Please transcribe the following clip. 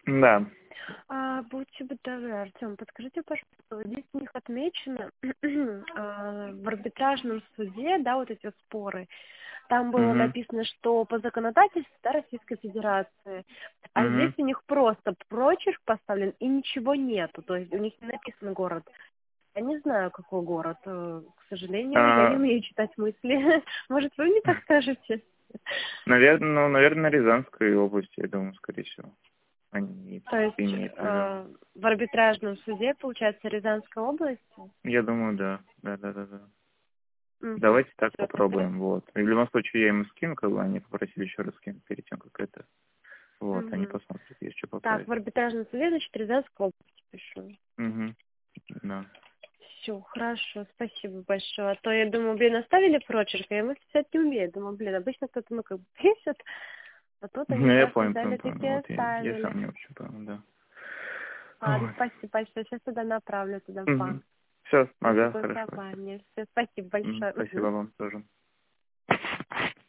Да. Будьте добры, Артем, подскажите, пожалуйста, вот здесь у них отмечено в арбитражном суде, да, вот эти вот споры. Там было Угу. написано, что по законодательству, да, Российской Федерации, а здесь Угу. у них просто прочерк поставлен и ничего нету, то есть у них не написан город. Я не знаю, какой город, к сожалению, я не умею читать мысли. Может, вы мне подскажете? Наверное, Рязанской области, я думаю, скорее всего. Они То есть имеют в виду. в арбитражном суде, получается, Рязанской области? Я думаю, да. Да. Угу. Давайте так попробуем, вот. И в любом случае я им скину, как бы они попросили еще раз скинуть перед тем, как это. Вот, они Угу. посмотрят, есть что Так, поправить. в арбитражном суде, значит, Рязанской области пишу. Угу. Да. Все, хорошо, спасибо большое. А то я думаю, оставили прочерк, а я мысли писать не умею. Думаю, обычно кто-то, как бы пишет, а тут они, Ну, я оказывается, понял. взяли таки Вот я оставили. сам не очень понял, да. Ладно, Вот. спасибо большое. Сейчас туда направлю, туда в Угу. банк. Все, Для ага, хорошо. согласования. Все, спасибо большое. Спасибо вам тоже.